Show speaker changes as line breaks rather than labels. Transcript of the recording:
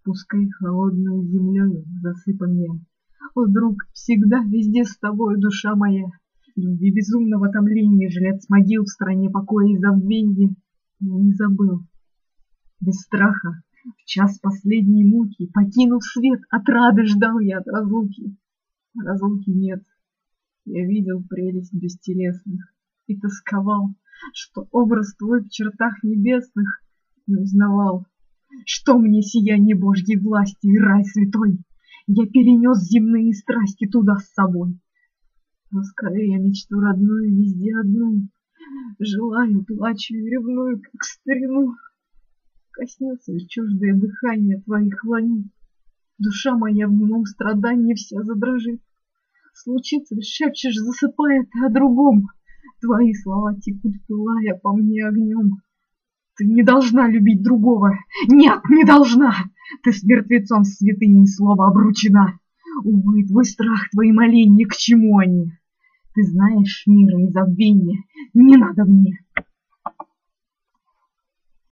Пускай холодную землею засыпан я. О, друг, всегда, везде с тобой, душа моя. Любви безумного томления, жилец могил в стране покоя и забвенья. Я не забыл. Без страха, в час последней муки, покинув свет, отрады ждал я от разлуки. Разлуки нет. Я видел прелесть бестелесных и тосковал, что образ твой в чертах небесных не узнавал. Что мне сияние Божьей власти и рай святой? Я перенес земные страсти туда с собой. Но скорее я мечту родную везде одну, желаю, плачу и ревную, как старину. Коснется ли чуждое дыхание твоих лани, душа моя в немом страдании вся задрожит. Случится ли, шепчешь, засыпая ты о другом, твои слова текут, пылая по мне огнем. Ты не должна любить другого, нет, не должна. Ты с мертвецом святыней слова обручена. Увы, твой страх, твои моления, к чему они? Ты знаешь мира и забвения, не надо мне.